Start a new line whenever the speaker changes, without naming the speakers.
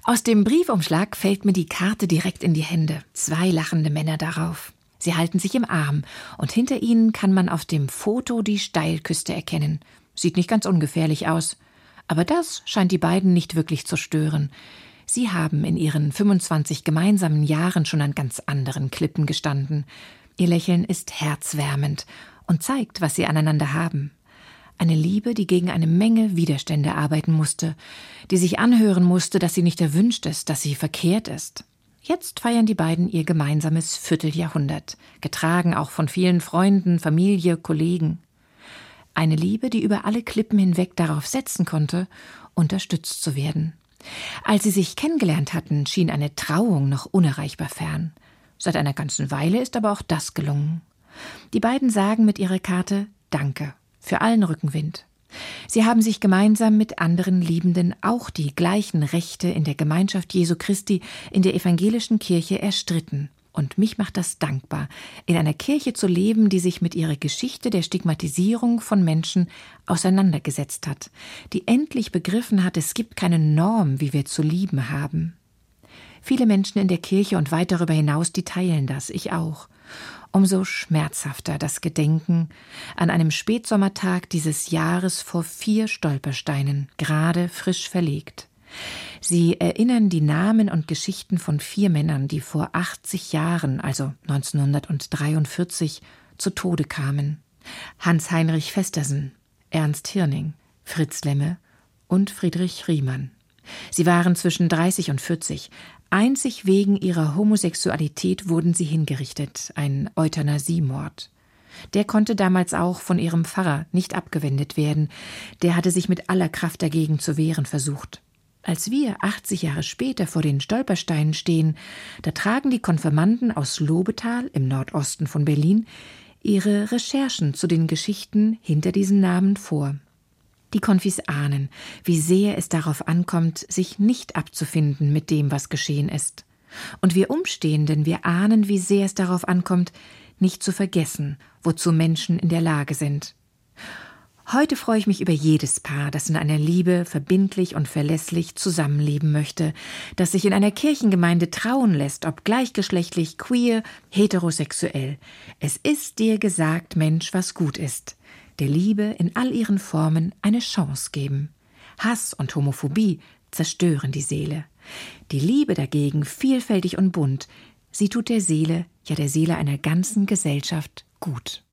Aus dem Briefumschlag fällt mir die Karte direkt in die Hände. 2 lachende Männer darauf. Sie halten sich im Arm und hinter ihnen kann man auf dem Foto die Steilküste erkennen. Sieht nicht ganz ungefährlich aus. Aber das scheint die beiden nicht wirklich zu stören. Sie haben in ihren 25 gemeinsamen Jahren schon an ganz anderen Klippen gestanden. Ihr Lächeln ist herzwärmend und zeigt, was sie aneinander haben. Eine Liebe, die gegen eine Menge Widerstände arbeiten musste, die sich anhören musste, dass sie nicht erwünscht ist, dass sie verkehrt ist. Jetzt feiern die beiden ihr gemeinsames Vierteljahrhundert, getragen auch von vielen Freunden, Familie, Kollegen. Eine Liebe, die über alle Klippen hinweg darauf setzen konnte, unterstützt zu werden. Als sie sich kennengelernt hatten, schien eine Trauung noch unerreichbar fern. Seit einer ganzen Weile ist aber auch das gelungen. Die beiden sagen mit ihrer Karte Danke für allen Rückenwind. Sie haben sich gemeinsam mit anderen Liebenden auch die gleichen Rechte in der Gemeinschaft Jesu Christi in der evangelischen Kirche erstritten. Und mich macht das dankbar, in einer Kirche zu leben, die sich mit ihrer Geschichte der Stigmatisierung von Menschen auseinandergesetzt hat, die endlich begriffen hat, es gibt keine Norm, wie wir zu lieben haben. Viele Menschen in der Kirche und weit darüber hinaus, die teilen das, ich auch. Umso schmerzhafter das Gedenken an einem Spätsommertag dieses Jahres vor 4 Stolpersteinen, gerade frisch verlegt. Sie erinnern die Namen und Geschichten von 4 Männern, die vor 80 Jahren, also 1943, zu Tode kamen. Hans-Heinrich Vestersen, Ernst Hirning, Fritz Lemme und Friedrich Riemann. Sie waren zwischen 30 und 40. Einzig wegen ihrer Homosexualität wurden sie hingerichtet, ein Euthanasiemord. Der konnte damals auch von ihrem Pfarrer nicht abgewendet werden. Der hatte sich mit aller Kraft dagegen zu wehren versucht. Als wir 80 Jahre später vor den Stolpersteinen stehen, da tragen die Konfirmanden aus Lobetal im Nordosten von Berlin ihre Recherchen zu den Geschichten hinter diesen Namen vor. Die Konfis ahnen, wie sehr es darauf ankommt, sich nicht abzufinden mit dem, was geschehen ist. Und wir Umstehenden, wir ahnen, wie sehr es darauf ankommt, nicht zu vergessen, wozu Menschen in der Lage sind. Heute freue ich mich über jedes Paar, das in einer Liebe verbindlich und verlässlich zusammenleben möchte, das sich in einer Kirchengemeinde trauen lässt, ob gleichgeschlechtlich, queer, heterosexuell. Es ist dir gesagt, Mensch, was gut ist. Der Liebe in all ihren Formen eine Chance geben. Hass und Homophobie zerstören die Seele. Die Liebe dagegen, vielfältig und bunt, sie tut der Seele, ja der Seele einer ganzen Gesellschaft gut.